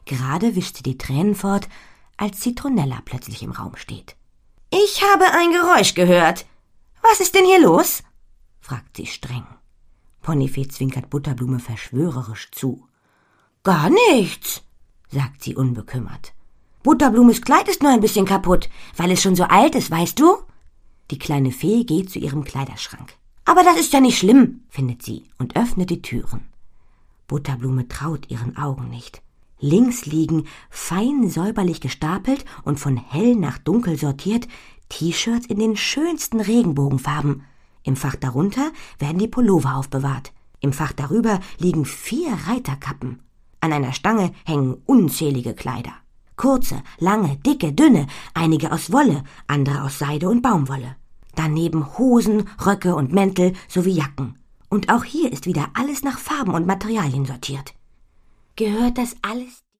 Gerade wischt sie die Tränen fort, als Zitronella plötzlich im Raum steht. »Ich habe ein Geräusch gehört. Was ist denn hier los?« fragt sie streng. Ponifee zwinkert Butterblume verschwörerisch zu. »Gar nichts«, sagt sie unbekümmert. »Butterblumes Kleid ist nur ein bisschen kaputt, weil es schon so alt ist, weißt du?« Die kleine Fee geht zu ihrem Kleiderschrank. »Aber das ist ja nicht schlimm«, findet sie und öffnet die Türen. Butterblume traut ihren Augen nicht. Links liegen, fein säuberlich gestapelt und von hell nach dunkel sortiert, T-Shirts in den schönsten Regenbogenfarben. Im Fach darunter werden die Pullover aufbewahrt. Im Fach darüber liegen 4 Reiterkappen. An einer Stange hängen unzählige Kleider. Kurze, lange, dicke, dünne, einige aus Wolle, andere aus Seide und Baumwolle. Daneben Hosen, Röcke und Mäntel sowie Jacken. Und auch hier ist wieder alles nach Farben und Materialien sortiert. »Gehört das alles